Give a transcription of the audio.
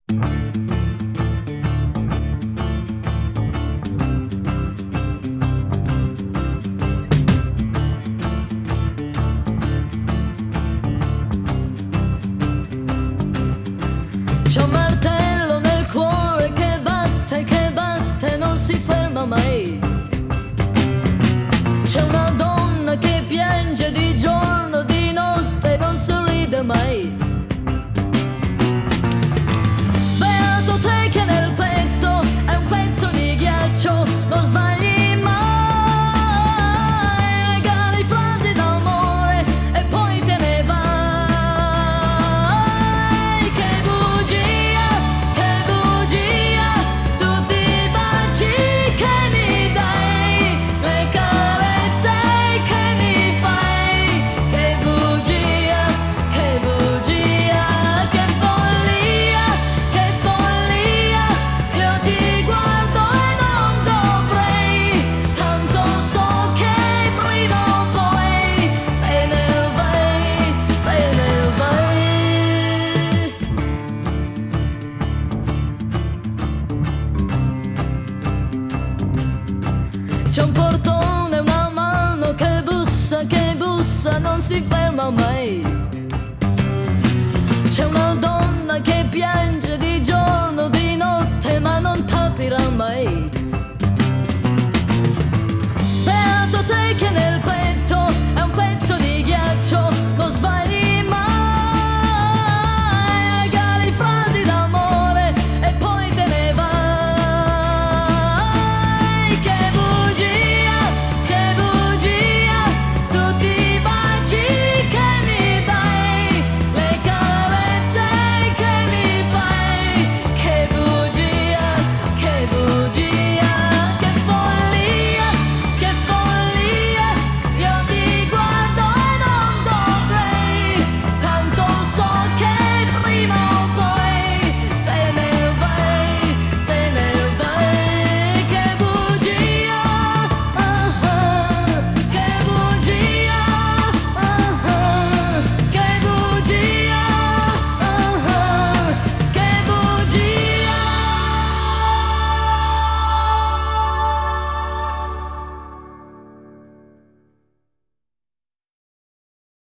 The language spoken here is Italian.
C'è un martello nel cuore che batte, non si ferma mai. C'è una donna che piange di giorno, di notte, non sorride mai. Beato te che nel petto è un pezzo di ghiaccio, non sbagli mai. Regali frasi d'amore e poi te ne vai. Che bugia, tutti i baci che mi dai, le carezze che mi fai. Che bugia, che follia, io ti guardo e non dovrei, tanto so che prima o poi te ne vai, te ne vai. C'è un portone, una mano che bussa, non si ferma mai. C'è una donna che piange di giorno, di notte, ma non t'aprirà mai.